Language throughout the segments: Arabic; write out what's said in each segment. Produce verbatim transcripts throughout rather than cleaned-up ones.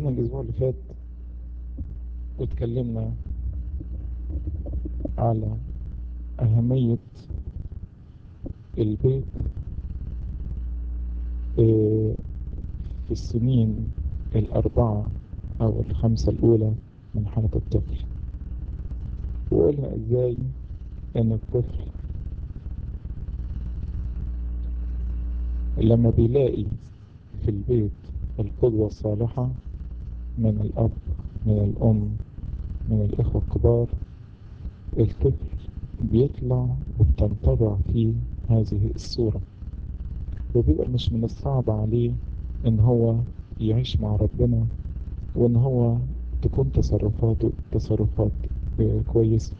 جينا الأسبوع اللي فات واتكلمنا على أهمية البيت آه، في السنين الأربعة أو الخمسة الأولى من حياة الطفل، وقلنا إزاي إن الطفل لما بيلاقي في البيت القدوة الصالحة من الأب، من الأم، من الإخوة الكبار، الطفل بيطلع وبتنطبع فيه هذه الصورة، وبيبقى مش من الصعب عليه إن هو يعيش مع ربنا، وإن هو تكون تصرفاته تصرفات آه، كويسة.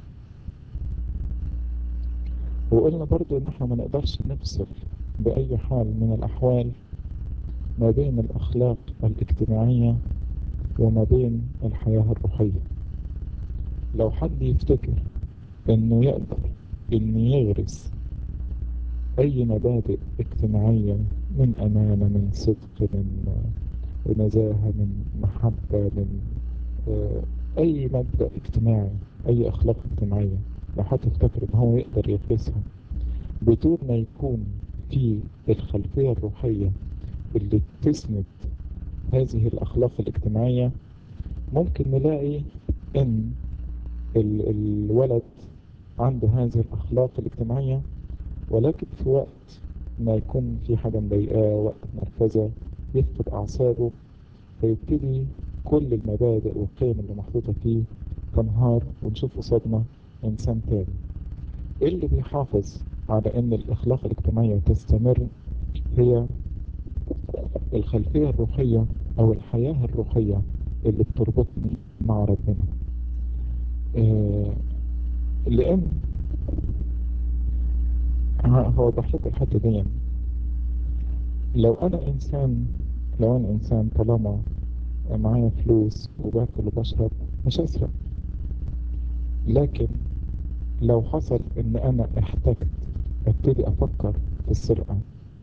وقلنا برضو إن إحنا ما نقدرش نفصل بأي حال من الأحوال ما بين الأخلاق الاجتماعية وما بين الحياة الروحية. لو حد يفتكر إنه يقدر إن يغرس أي مبادئ اجتماعية من أمانة، من صدق، من آه، نزاهة، من محبة، من آه، أي مبدأ اجتماعي، أي أخلاق اجتماعية، لو حد يفتكر إن هو يقدر يغرسها بدون ما يكون في الخلفية الروحية اللي تسند هذه الأخلاق الاجتماعية، ممكن نلاقي إن ال- الولد عنده هذه الأخلاق الاجتماعية، ولكن في وقت ما يكون في حاجة مضايقاه، وقت نرفزة، يفقد أعصابه، فيبتدي كل المبادئ والقيم اللي محطوطة فيه تنهار، ونشوف قصادنا إنسان تاني. إيه اللي بيحافظ على إن الأخلاق الاجتماعية تستمر؟ هي الخلفية الروحية أو الحياة الروحية اللي بتربطني مع ربنا. آه لأن هوضح لكم الحتة دي. لو أنا إنسان لو أنا إنسان طالما معايا فلوس وباكل وبشرب مش هسرق. لكن لو حصل إن أنا احتجت ابتدي أفكر في السرقة،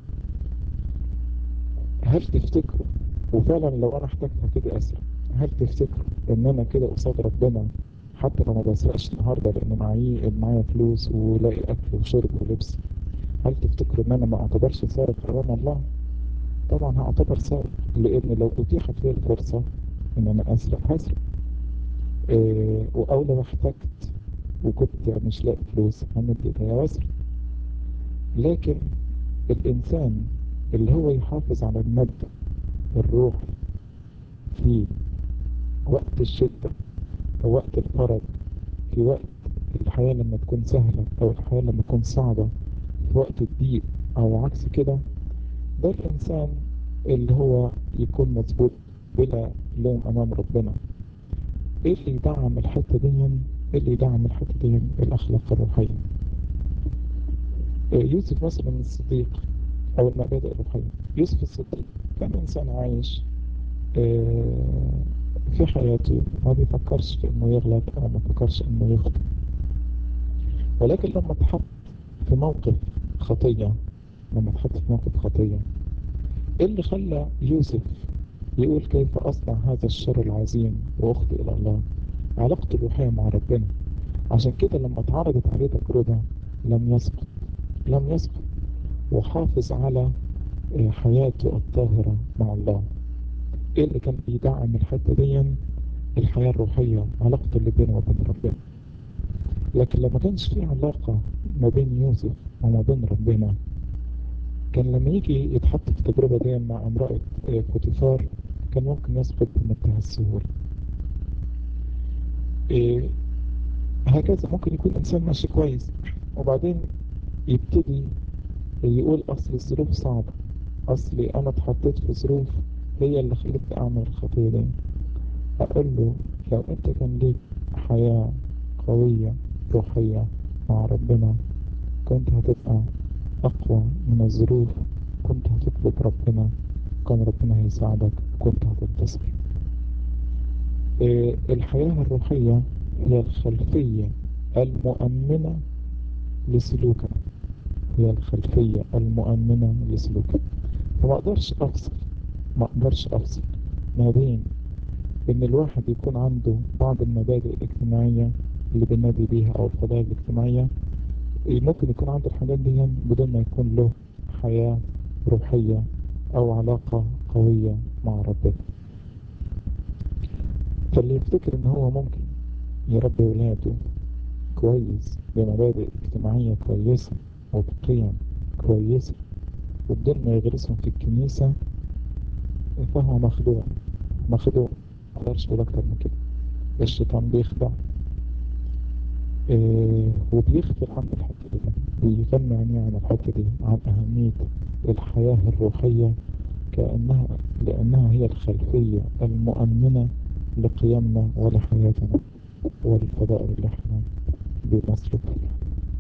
هل تفتكروا، وفعلا لو أنا احتجت ابتدي أسرق، هل تفتكروا إن أنا كده قصاد ربنا حتى لو ما بسرقش النهارده لأن معايا معايا فلوس ولاقي أكل وشرب ولبس، هل تفتكروا إن أنا ما أعتبرش سارق أمام الله؟ طبعا هعتبر سارق، لأن لو أتيحت لي الفرصة إن أنا أسرق هسرق. إيه، أو لو احتجت وكنت مش لاقي فلوس همد إيديا وأسرق. لكن الإنسان اللي هو يحافظ على المبدأ الروحي في وقت الشدة أو وقت الفرج، في وقت الحياة لما تكون سهلة أو الحياة لما تكون صعبة، في وقت الضيق أو عكس كده، ده الإنسان اللي هو يكون مظبوط بلا لوم أمام ربنا. إيه اللي يدعم الحتة دي؟ إيه اللي يدعم الحتة دي؟ الأخلاق الروحية. إيه، يوسف مثلا الصديق أو المبادئ الروحية. يوسف الصديق كان إنسان عايش آه، في حياته ما بيفكرش في إنه يغلط أو ما بيفكرش إنه يخطئ، ولكن لما اتحط في موقف خطية لما اتحط في موقف خطية إيه اللي خلى يوسف يقول كيف أصنع هذا الشر العظيم وأخطئ إلى الله؟ علاقته الروحية مع ربنا. عشان كده لما اتعرضت عليه تجربة لم يسقط لم يسقط وحافظ على آه، حياته الطاهرة مع الله. إيه اللي كان بيدعم الحتة دي؟ الحياة الروحية، علاقته اللي بينه وبين ربنا. لكن لما كانش في علاقة ما بين يوسف وما بين ربنا، كان لما يجي يتحط في التجربة دي مع امرأة آه، بوتيفار كان ممكن يسقط بمنتهى السهولة. إيه، هكذا ممكن يكون إنسان ماشي كويس وبعدين يبتدي يقول أصل الظروف صعبة، أصلي أنا اتحطيت في ظروف هي اللي خلتني أعمل الخطية دي. أقول له لو أنت كان ليك حياة قوية روحية مع ربنا كنت هتبقى أقوى من الظروف، كنت هتطلب ربنا، كان ربنا هيساعدك، كنت هتنتصر. إيه، الحياة الروحية هي الخلفية المؤمنة لسلوكنا هي الخلفية المؤمنة لسلوكنا. فما أقدرش أفصل ما أقدرش أفصل ما بين إن الواحد يكون عنده بعض المبادئ الاجتماعية اللي بننادي بيها أو الفضائل الاجتماعية، ممكن يكون عنده الحاجات دي بدون ما يكون له حياة روحية أو علاقة قوية مع ربنا. فاللي يفتكر إن هو ممكن يربي ولاده كويس بمبادئ اجتماعية كويسة وبقيم كويسة وبدون ما يغرسهم في الكنيسة، فهو مخدوع. مخدوع، مقدرش أقول أكتر من كده. الشيطان بيخدع، إيه وبيغفل عن الحتة دي، بيغني عينيه عن الحتة دي، عن أهمية الحياة الروحية، كأنها لأنها هي الخلفية المؤمنة لقيمنا ولحياتنا والفضائل اللي احنا بنسلك فيها.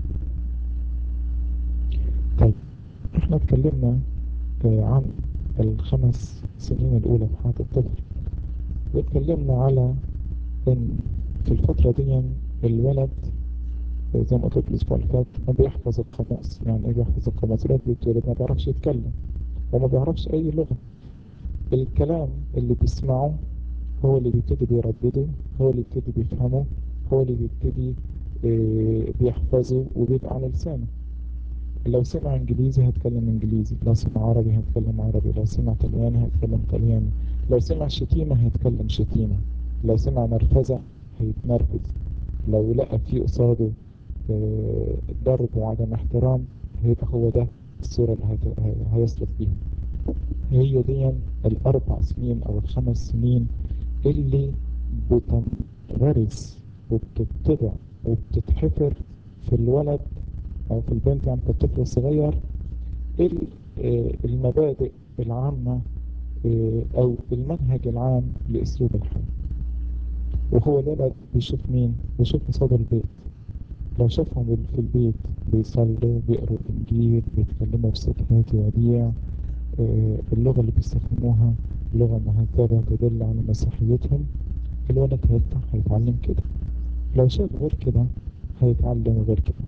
طيب، احنا اتكلمنا آه، عن الخمس سنين الأولى في حياة الطفل، واتكلمنا على إن في الفترة دي الولد آه، زي ما قلت لك الأسبوع اللي فات ما بيحفظ القاموس. يعني إيه بيحفظ القاموس؟ الولد بيتولد ما بيعرفش يتكلم وما بيعرفش أي لغة. الكلام اللي بيسمعه هو اللي بيبتدي بيردده، هو اللي بيبتدي بيفهمه، هو اللي بيبتدي آه، بيحفظه وبيبقى على لسانه. لو سمع انجليزي هيتكلم انجليزي، لو سمع عربي هيتكلم عربي، لو سمع طلياني هيتكلم طلياني، لو سمع شتيمة هيتكلم شتيمة، لو سمع نرفزة هيتنرفز، لو لقى في قصاده آه، ضرب وعدم احترام هيبقى هو ده الصورة اللي هيت- هي- هيسلك بيها. هي دي الأربع سنين أو الخمس سنين اللي بتنغرس وبتطبع وبتتحفر في الولد أو في البنت، يعني في الطفل الصغير، ال- آه، المبادئ العامة آه، أو المنهج العام لأسلوب الحياة. وهو الولد بيشوف مين؟ بيشوف قصاد البيت. لو شافهم بال- في البيت بيصلوا، بيقروا الإنجيل، بيتكلموا بصوت هادي وديع، آه، اللغة اللي بيستخدموها لغة مهذبة تدل على مسيحيتهم، الولد هيطلع هيتعلم كده. لو شاف غير كده هيتعلم غير كده.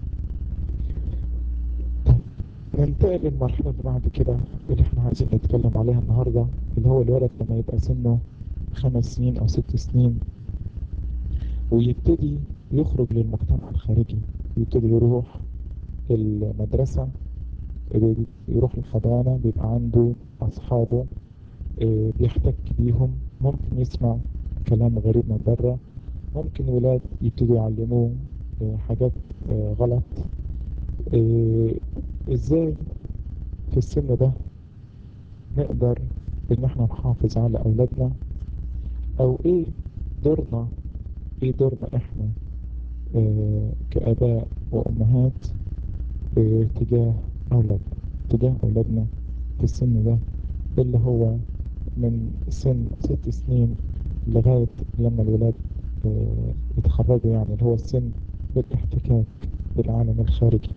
ننتقل للمرحلة اللي بعد كده اللي احنا عايزين نتكلم عليها النهاردة، اللي هو الولد لما يبقى سنه خمس سنين أو ست سنين ويبتدي يخرج للمجتمع الخارجي، يبتدي يروح المدرسة، يروح الحضانة، بيبقى عنده أصحابه، اه، بيحتك بيهم، ممكن يسمع كلام غريب من بره، ممكن ولاد يبتدوا يعلموه اه، حاجات اه، غلط. اه، ازاي في السن ده نقدر ان احنا نحافظ على اولادنا، او ايه دورنا ايه دورنا احنا اه كآباء وامهات اه تجاه اولادنا تجاه اولادنا في السن ده، اللي هو من سن ست سنين لغاية لما الولاد اه يتخرجوا، يعني اللي هو السن بالاحتكاك بالعالم الخارجي.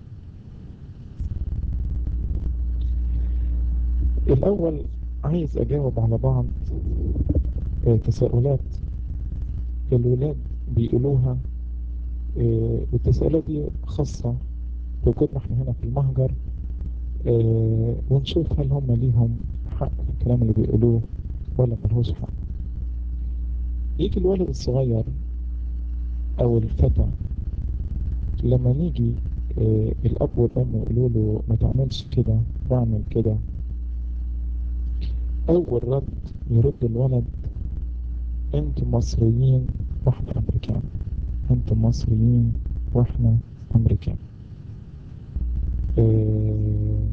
الاول عايز اجاوب على بعض اه تساؤلات الولاد بيقولوها، آه، والتساؤلات دي خاصة بوجودنا احنا هنا في المهجر، آه، ونشوف هل هم ليهم حق في الكلام اللي بيقولوه ولا ملهوش حق. يجي الولد الصغير أو الفتى لما نيجي آه، الأب والأم يقولوا له ما تعملش كده واعمل كده، أول رد يرد الولد: أنتم مصريين وإحنا أمريكان. أنتم مصريين وإحنا أمريكان. آه،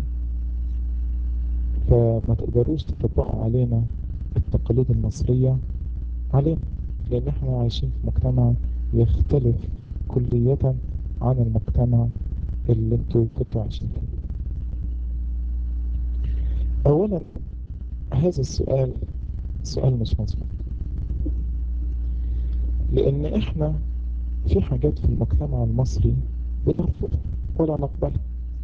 فما تقدروش تطبقوا علينا التقاليد المصرية علينا، لأن احنا عايشين في مجتمع يختلف كلية عن المجتمع اللي انتوا كنتوا عايشين فيه. أولا، هذا السؤال سؤال مش مظبوط، لأن احنا في حاجات في المجتمع المصري بنرفضها ولا نقبلها،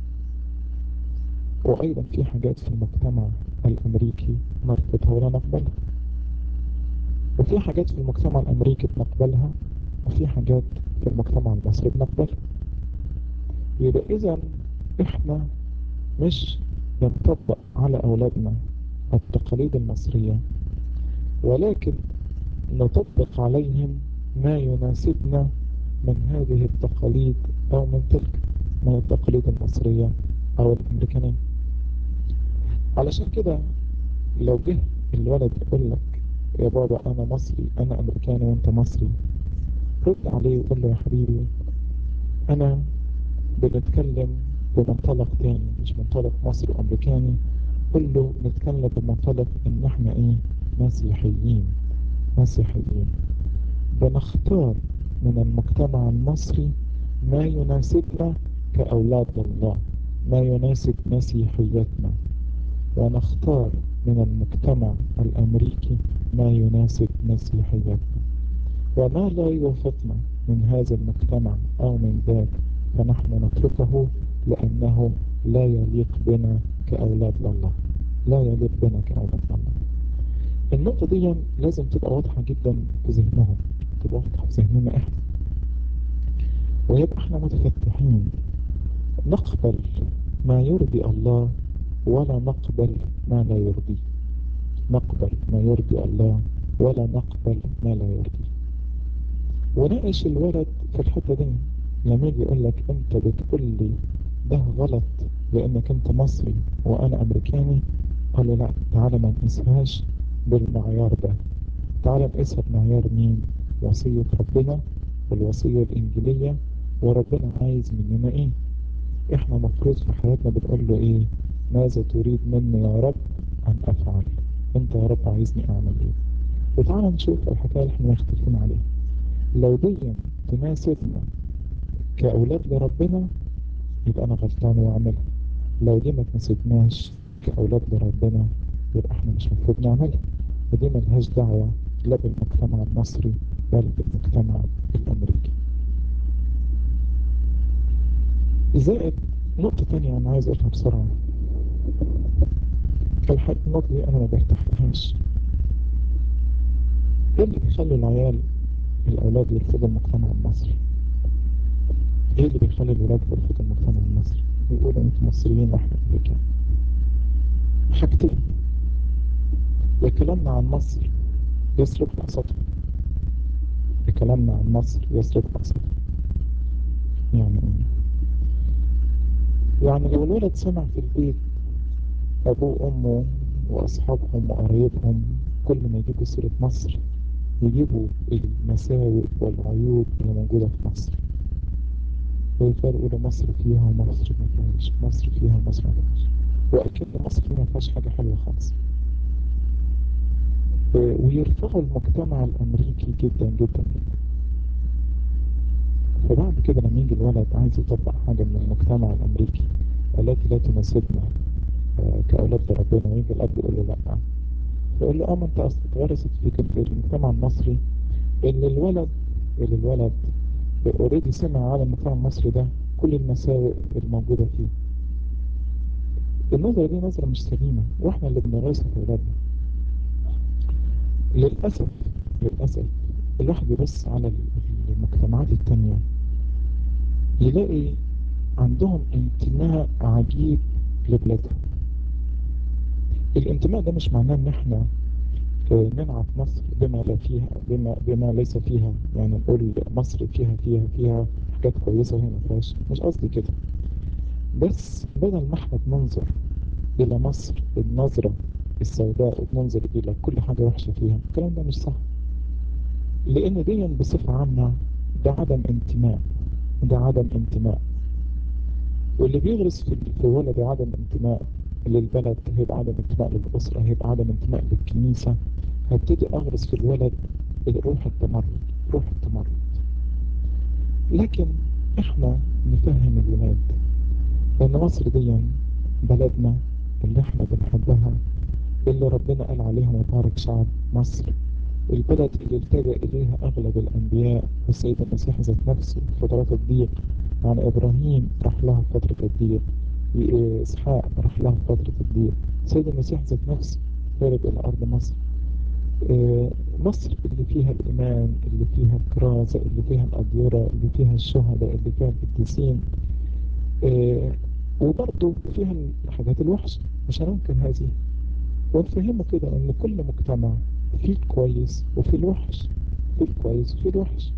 وأيضا في حاجات في المجتمع الأمريكي نرفضها ولا نقبلها، وفي حاجات في المجتمع الأمريكي بنقبلها، وفي حاجات في المجتمع المصري بنقبلها. يبقى إذا إحنا مش بنطبق على أولادنا التقاليد المصرية، ولكن نطبق عليهم ما يناسبنا من هذه التقاليد أو من تلك، من التقاليد المصرية أو الأمريكانية. علشان كده لو جه الولد يقول لك يا بابا أنا مصري، أنا أمريكاني وأنت مصري، رد عليه وقول له يا حبيبي أنا بنتكلم بمنطلق تاني، مش منطلق مصري وأمريكاني. قل له نتكلم بمنطلق إن إحنا إيه، مسيحيين. مسيحيين بنختار من المجتمع المصري ما يناسبنا كأولاد الله، ما يناسب مسيحيتنا، ونختار من المجتمع الأمريكي ما يناسب مسيحيتنا. وما لا يوافقنا من هذا المجتمع أو من ذاك فنحن نتركه، لأنه لا يليق بنا كأولاد الله، لا يليق بنا كأولاد الله. النقطة دي لازم تبقى واضحة جدا في ذهنهم، تبقى واضحة في ذهننا احنا، ويبقى احنا متفتحين نقبل ما يرضي الله ولا نقبل ما لا يرضيه. نقبل ما يرضي الله ولا نقبل ما لا يرضيه. وناقش الولد في الحتة دي. لما يجي يقول لك انت بتقول لي ده غلط لانك انت مصري وانا امريكاني، قال له لا، تعالى ما نقيسهاش بالمعيار ده، تعالى نقيسها بمعيار مين؟ وصية ربنا والوصية الإنجيلية. وربنا عايز مننا إيه؟ إحنا مفروض في حياتنا بنقول له إيه؟ ماذا تريد مني يا رب أن أفعل؟ أنت يا رب عايزني أعمل إيه؟ وتعالى نشوف الحكاية اللي إحنا مختلفين عليها. لو دي تناسبنا كأولاد لربنا يبقى أنا غلطان وأعملها. لو دي ما تناسبناش كأولاد لربنا يبقى إحنا مش المفروض نعملها. ودي ملهاش دعوة لا بالمجتمع المصري ولا بالمجتمع الأمريكي. زائد نقطة تانية أنا عايز أقولها بسرعة. الحقيقة النقطة دي أنا ما برتاحلهاش. إيه اللي بيخلي العيال الأولاد يرفضوا المجتمع المصري؟ إيه اللي بيخلي الولاد يرفضوا المجتمع المصري؟ يقولوا أنتوا مصريين وإحنا أمريكان. حاجتين: يا كلامنا عن مصر يسرق مقصدهم، يا كلامنا عن مصر يسرق مقصدهم. يعني إيه؟ يعني لو الولد سمع في البيت أبوه وأمه وأصحابهم وقرايبهم كل ما يجيبوا سيرة مصر يجيبوا المساوئ والعيوب اللي موجودة في مصر، ويفضلوا يقولوا مصر فيها ومصر ما فيهاش، مصر فيها ومصر ما فيهاش، وأكيد مصر ما فيهاش حاجة حلوة خالص. ويرفعوا المجتمع الأمريكي جدا جدا جدا. فبعد كده لما يجي الولد عايز يطبق حاجة من المجتمع الأمريكي التي لا تناسبنا آه، كأولاد ربنا، ويجي الأب يقول له لأ، فيقول له اه ما انت اصلا اتغرست فيك في المجتمع المصري اللي الولد اللي الولد اوريدي سمع على المجتمع المصري ده كل المساوئ الموجودة فيه. النظرة دي نظرة مش سليمة، واحنا اللي بنغيظها في ولادنا. للأسف للأسف الواحد يبص على المجتمعات التانية يلاقي عندهم انتماء عجيب لبلادهم. الانتماء ده مش معناه ان احنا آه، ننعت مصر بما لا فيها، بما بما ليس فيها، يعني نقول مصر فيها فيها فيها حاجات كويسة وهي ما فيهاش، مش قصدي كده. بس بدل ما احنا بننظر إلى مصر النظرة السوداء وبننظر إلى كل حاجة وحشة فيها، الكلام ده مش صح. لأن دي بصفة عامة ده عدم انتماء، ده عدم انتماء. واللي بيغرس في في ولد عدم انتماء للبلد هيبقى عدم انتماء للأسرة، هيبقى عدم انتماء للكنيسة. هبتدي أغرس في الولد روح التمرد، روح التمرد. لكن احنا نفهم الولاد ان مصر دي بلدنا اللي احنا بنحبها، اللي ربنا قال عليها مبارك شعب مصر، البلد اللي التجأ إليها أغلب الأنبياء، والسيد المسيح ذات نفسه في فترات الضيق. يعني إبراهيم راح لها في فترة الضيق، إسحاق راح لها في فترة الضيق، السيد المسيح ذات نفسه هرب إلى أرض مصر. آه، مصر اللي فيها الإيمان، اللي فيها الكرازة، اللي فيها الأديرة، اللي فيها الشهداء، اللي فيها القديسين. آه، وبرضه فيها الحاجات الوحشة، مش هننكر هذه. ونفهمه كده إن كل مجتمع في الكويس وفي الوحش، في الكويس وفي الوحش.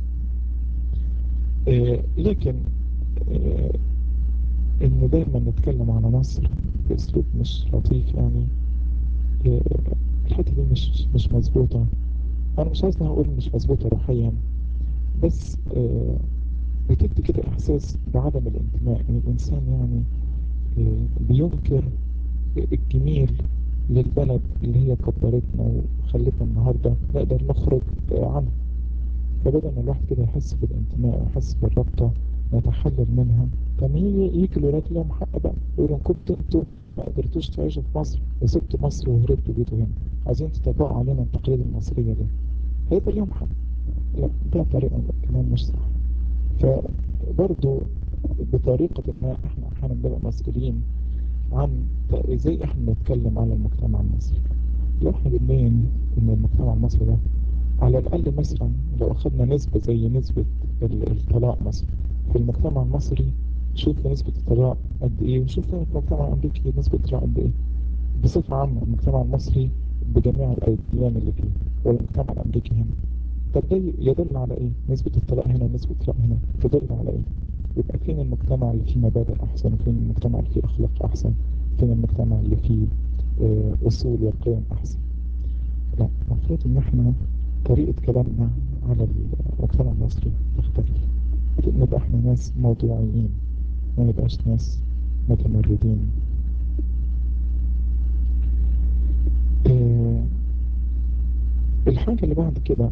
آه لكن آه إن دايما نتكلم على مصر بأسلوب مش لطيف يعني، آه الحتة دي مش مش مظبوطة. أنا مش عايز أقول مش مظبوطة روحيا، بس آه بتدي كده إحساس بعدم الانتماء، إن الإنسان يعني آه بينكر الجميل للبلد اللي هي كبرتنا وخلتنا النهاردة نقدر نخرج آه عنها. فبدل ما الواحد كده يحس بالانتماء ويحس بالرابطة نتحلل منها، طب يجي يجي الولاد لهم حق بقى يقولوا إن كنتوا انتوا ما قدرتوش تعيشوا في مصر وسبتوا مصر وهربتوا جيتوا هنا، عايزين تطبقوا علينا التقاليد المصرية دي، هيبقى ليهم حق. لا، ده طريقة كمان مش صح. فبرضو بطريقة ما احنا احيانا بنبقى مسؤولين عن ط- ازاي احنا نتكلم على المجتمع المصري. لو احنا بنبين ان المجتمع المصري ده على الأقل مثلا لو أخذنا نسبة زي نسبة ال- الطلاق مثلا في المجتمع المصري، شوف نسبة الطلاق قد إيه وشوف في المجتمع الأمريكي نسبة الطلاق قد إيه بصفة عامة. المجتمع المصري بجميع الأديان اللي فيه والمجتمع الأمريكي هنا، طب ده يدل على إيه؟ نسبة الطلاق هنا ونسبة الطلاق هنا تدل على إيه؟ يبقى فين المجتمع اللي فيه مبادئ أحسن، وفين المجتمع اللي فيه أخلاق أحسن، فين المجتمع اللي فيه آه، أصول وقيم أحسن. لا، المفروض إن إحنا طريقة كلامنا على المجتمع المصري تختلف، نبقى إحنا ناس موضوعيين، ما نبقاش ناس متمردين. آه الحاجة اللي بعد كده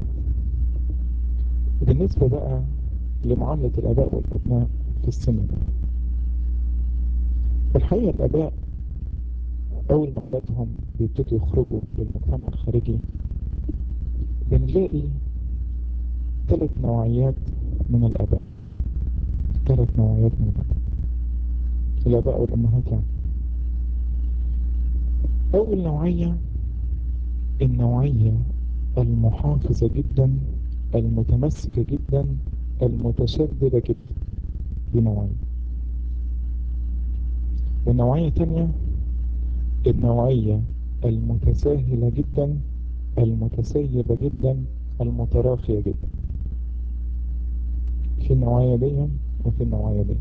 بالنسبة بقى لمعاملة الآباء والأبناء في السن. الحقيقة الآباء أول ما أولادهم بيبتدوا يخرجوا للمجتمع الخارجي بنلاقي ثلاث نوعيات من الآباء. ثلاث نوعيات من الآباء، الآباء والأمهات يعني. أول نوعية النوعية المحافظة جدا، المتمسكة جدا، المتشددة جدا، دي نوعية. والنوعية تانية النوعية المتساهلة جدا، المتسيبة جدا، المتراخية جدا. في النوعية دي وفي النوعية دي.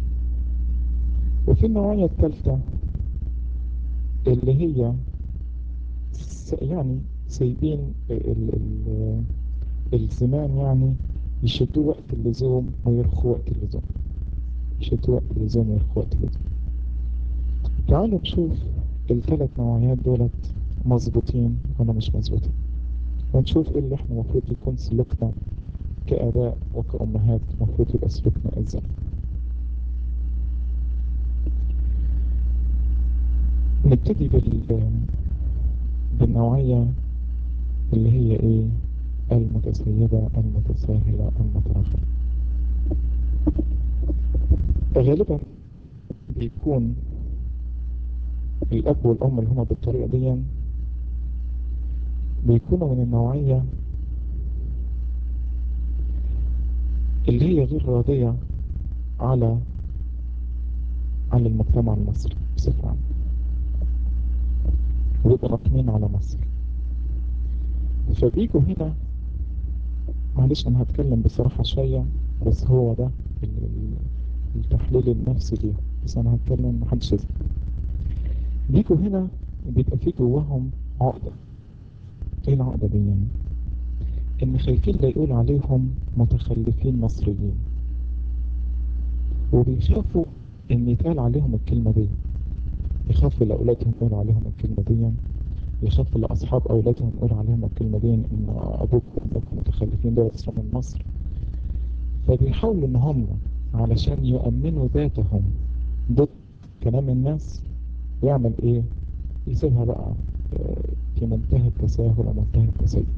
وفي النوعية الثالثة اللي هي س- يعني سايبين ال- ال- الزمان يعني يشدوا وقت اللزوم ويرخوا وقت اللزوم، يشدوا وقت اللزوم ويرخوا وقت اللزوم. تعالوا نشوف الثلاث نوعيات دولت مظبوطين ولا مش مظبوطين، ونشوف ايه اللي احنا المفروض يكون سلوكنا كآباء وكأمهات، المفروض يبقى سلوكنا ازاي. نبتدي بال... بالنوعية اللي هي ايه؟ المتسيبة، المتساهلة، المتراخية. غالبا بيكون الأب والأم اللي هما بالطريقة دي بيكونوا من النوعية اللي هي غير راضية على على المجتمع المصري بصفة عامة، ويبقوا ناقمين على مصر. فبيجوا هنا، معلش أنا هتكلم بصراحة شوية، بس هو ده ال- ال- التحليل النفسي ليه، بس أنا هتكلم محدش يزعل. بيجوا هنا بيبقى في جواهم عقدة. إيه العقدة دي يعني؟ إن خايفين لا يقول عليهم متخلفين مصريين، وبيخافوا إن يتقال عليهم الكلمة دي، يخافوا لأولادهم يقولوا عليهم الكلمة دي، يخافوا لأصحاب أولادهم يقولوا عليهم الكلمة دي إن أبوك وأمك متخلفين دول أصلا من مصر. فبيحاولوا إن هم علشان يؤمنوا ذاتهم ضد كلام الناس يعمل إيه؟ يسيبها بقى آه، في منتهى التساهل ومنتهى التسيب.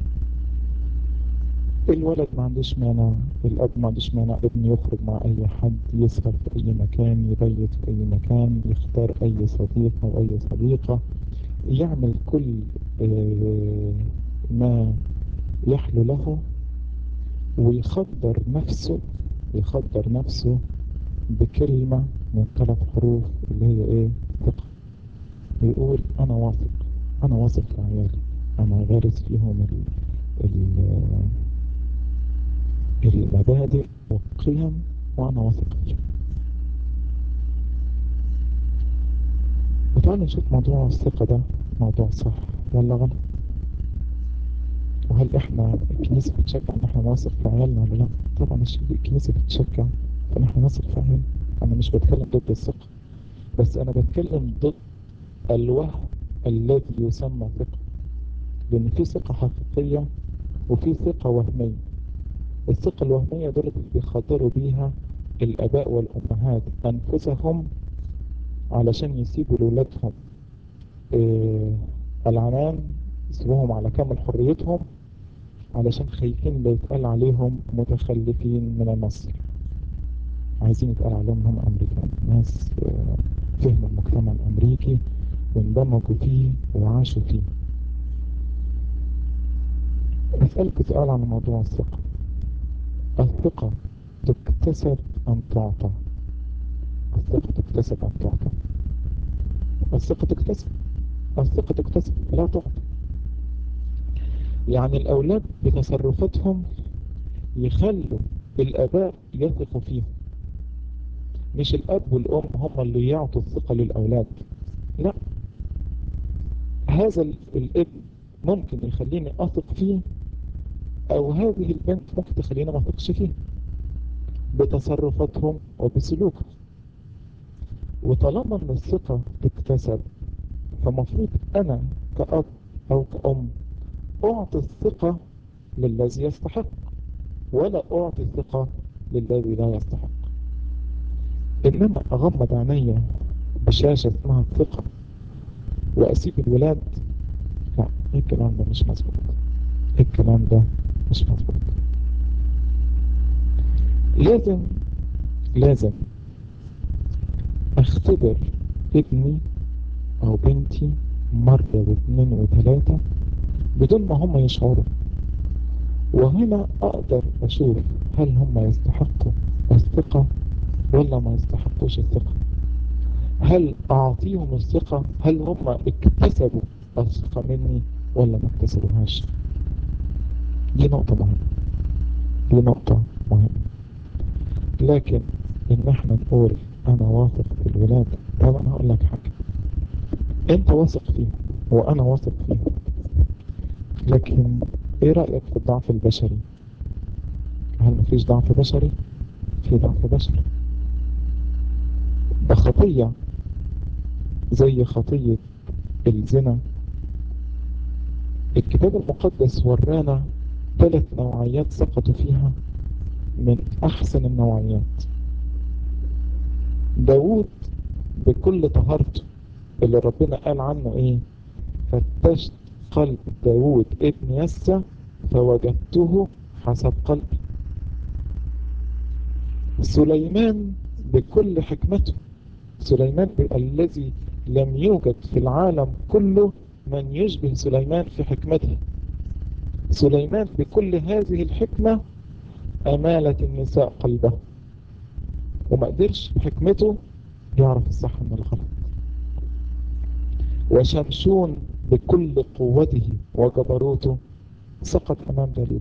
الولد ما عندوش مانع، الأب ما عندوش مانع ابنه يخرج مع أي حد، يسهر في أي مكان، يبيت في أي مكان، يختار أي صديق أو أي صديقة، يعمل كل آه، ما يحلو له، ويخدر نفسه، يخدر نفسه بكلمة من ثلاث حروف اللي هي ايه؟ ثقة. يقول انا واثق، انا واثق في عيالي، أنا غارس فيهم ال- ال- المبادئ والقيم، وأنا واثق فيهم. وتعالى نشوف موضوع الثقة ده موضوع صح ولا غلط. وهل إحنا الكنيسة بتشجع إن إحنا نثق في عيالنا ولا لأ؟ طبعا الش- الكنيسة بتشجع إن إحنا نثق في عيالنا. أنا مش بتكلم ضد الثقة، بس أنا بتكلم ضد الوهم الذي يسمى ثقة. لأن في ثقة حقيقية وفي ثقة وهمية. الثقة الوهمية دول اللي بيخاطروا بيها الآباء والأمهات أنفسهم علشان يسيبوا لأولادهم آه، العنان، يسيبوهم على كامل حريتهم علشان خايفين لا يتقال عليهم متخلفين من النصر. عايزين يتقال عليهم انهم امريكان، ناس آه، فهموا المجتمع الامريكي واندمجوا فيه وعاشوا فيه. اسألك سؤال عن موضوع الثقة. الثقة تكتسب ام تعطى؟ الثقة تكتسب ام تعطى؟ الثقة تكتسب. الثقة تكتسب لا تعطى. يعني الاولاد بتصرفاتهم يخلوا الاباء يثقوا فيهم. مش الاب والام هم اللي يعطوا الثقة للاولاد، لا. هذا ال- الابن ممكن يخليني اثق فيه، او هذه البنت ممكن تخليني ما اثقش فيه بتصرفاتهم وبسلوكهم. وطالما ان الثقة تكتسب، فمفروض انا كأب او كأم اعطي الثقة للذي يستحق، ولا اعطي الثقة للذي لا يستحق. انما اغمض عينيا بشاشة اسمها الثقة واسيب الولاد، لا، إيه الكلام ده مش مظبوط. إيه الكلام ده مش مظبوط. لازم لازم اختبر ابني او بنتي مرة واثنين وثلاثة بدون ما هم يشعروا، وهنا اقدر اشوف هل هم يستحقوا الثقة ولا ما يستحقوش الثقة. هل اعطيهم الثقة؟ هل هم اكتسبوا الثقة مني ولا ما اكتسبوهاش؟ دي نقطة مهمة. دي نقطة مهمة. لكن ان احنا نقول انا واثق في الولاد، طب انا هقول لك حاجة. انت واثق فيهم وانا واثق فيهم، لكن ايه رأيك في الضعف البشري؟ هل مفيش ضعف بشري؟ في ضعف بشري. ده خطية زي خطية الزنا. الكتاب المقدس ورانا ثلاث نوعيات سقطوا فيها من احسن النوعيات. داود بكل طهارته اللي ربنا قال عنه ايه؟ فتشت قلب داود ابن يسى فوجدته حسب قلبي. سليمان بكل حكمته. سليمان الذي لم يوجد في العالم كله من يشبه سليمان في حكمته. سليمان بكل هذه الحكمة أمالت النساء قلبه، وما قدرش بحكمته يعرف الصح من الغلط. وشمشون بكل قوته وجبروته سقط أمام دليل.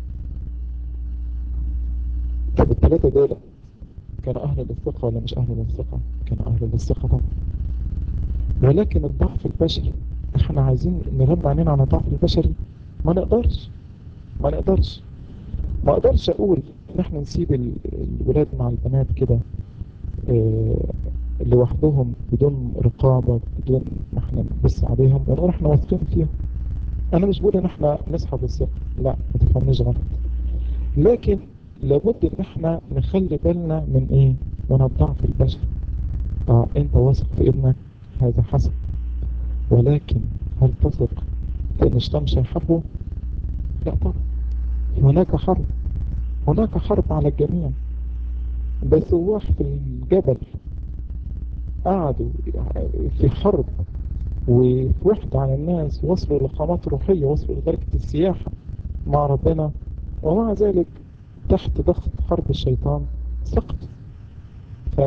طب الثلاثة دول كانوا أهل للثقة ولا مش أهل للثقة؟ كانوا أهل للثقة طبعا. ولكن الضعف البشري، احنا عايزين نغمى عينينا على الضعف البشري. ما نقدرش. ما نقدرش. ما اقدرش اقول ان احنا نسيب ال- الولاد مع البنات كده آه، لوحدهم بدون رقابة، بدون ما احنا نبص عليهم ونقول احنا واثقين فيهم. انا مش بقول ان احنا نسحب الثقة، لا، ما تفهمنيش غلط. لكن لابد ان احنا نخلي بالنا من ايه؟ من الضعف البشري. اه، انت واثق في ابنك، هذا حسن، ولكن هل تثق في ان الشيطان مش هيحاربه؟ لا طبعا. هناك حرب. هناك حرب على الجميع. ده سواح في الجبل قعدوا في حرب وفي وحدة عن الناس، وصلوا لقامات روحية، وصلوا لدرجة السياحة مع ربنا، ومع ذلك تحت ضغط حرب الشيطان سقط.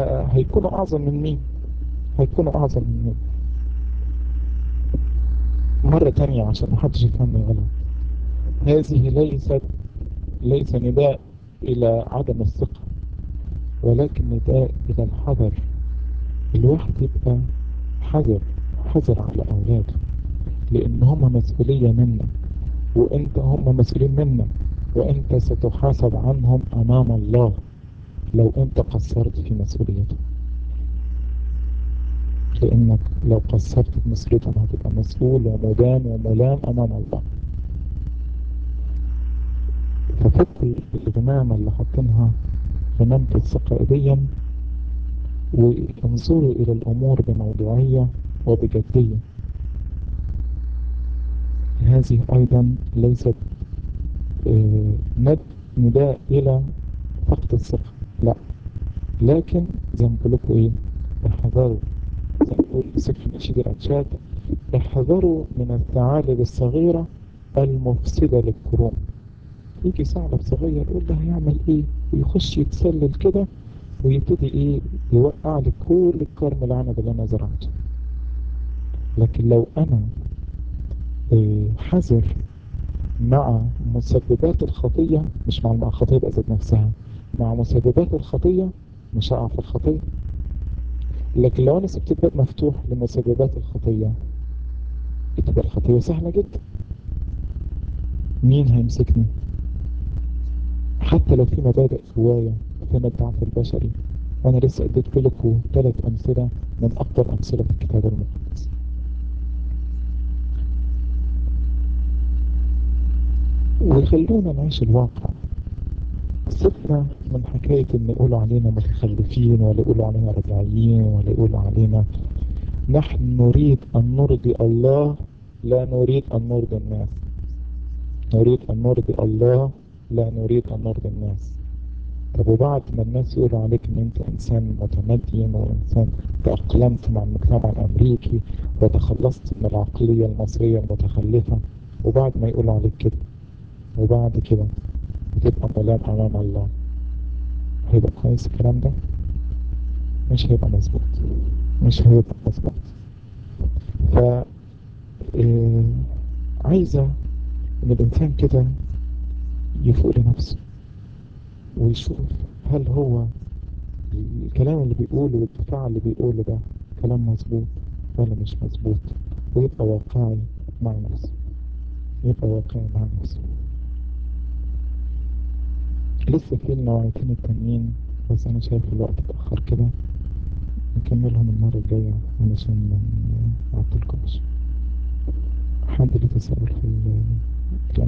فهيكونوا أعظم من مين؟ هيكونوا أعظم من مين؟ مرة تانية عشان محدش يفهمني غلط، هذه ليست ليس نداء إلى عدم الثقة، ولكن نداء إلى الحذر. الواحد يبقى حذر، حذر على أولاده، لأن هم مسؤولية منك، وأنت هم مسؤولين منك، وأنت ستحاسب عنهم أمام الله لو أنت قصرت في مسؤوليتهم. لأنك لو قصرت في مسؤوليتهم هتبقى مسؤول ومدان وملام أمام الله. ففكوا الغمامة اللي حاطينها غمامة الثقة دي، وانظروا إلى الأمور بموضوعية وبجدية. هذه أيضا ليست آه، ند نداء إلى فقد الثقة، لا، لكن زي ما بقول لكم إيه، احذروا، زي ما بقول سيف نشيد الأنشاد، احذروا من الثعالب الصغيرة المفسدة للكروم. يجي ثعلب صغير يقول ده هيعمل إيه، ويخش يتسلل كده ويبتدي إيه، يوقع لي كل الكرم العنب اللي أنا زرعته. لكن لو أنا إيه، حذر مع مسببات الخطية، مش مع الخطية بقى ذات نفسها، مع مسببات الخطية، مش هقع في الخطية. لكن لو أنا سبت الباب مفتوح لمسببات الخطية، بتبقى الخطية سهلة جدا. مين هيمسكني؟ حتى لو في مبادئ جوايا فين الضعف البشري. وأنا لسه اديت لكم ثلاث أمثلة من أكثر أمثلة في الكتاب المقدس. وخلونا نعيش الواقع. سيبنا من حكاية إن يقولوا علينا متخلفين، ولا يقولوا علينا رجعيين، ولا يقولوا علينا. نحن نريد أن نرضي الله، لا نريد أن نرضي الناس. نريد أن نرضي الله، لا نريد أن نرضي الناس. طب وبعد ما الناس يقولوا عليك إن أنت إنسان متمدن، وإنسان تأقلمت مع المجتمع الأمريكي، وتخلصت من العقلية المصرية المتخلفة، وبعد ما يقولوا عليك كده، وبعد كده بتبقى ملام أمام الله، هيبقى كويس الكلام ده؟ مش هيبقى مظبوط، مش هيبقى مظبوط. ف إيه، عايزة إن الإنسان كده يفوق لنفسه ويشوف هل هو الكلام اللي بيقوله والدفاع اللي بيقوله ده كلام مظبوط ولا مش مظبوط، ويبقى واقعي مع نفسه، يبقى واقعي مع نفسه. لسه في النوعيتين التانيين، بس أنا شايف الوقت اتأخر كده، نكملهم المرة الجاية علشان ما نعطلكمش. حد ليه تساؤل في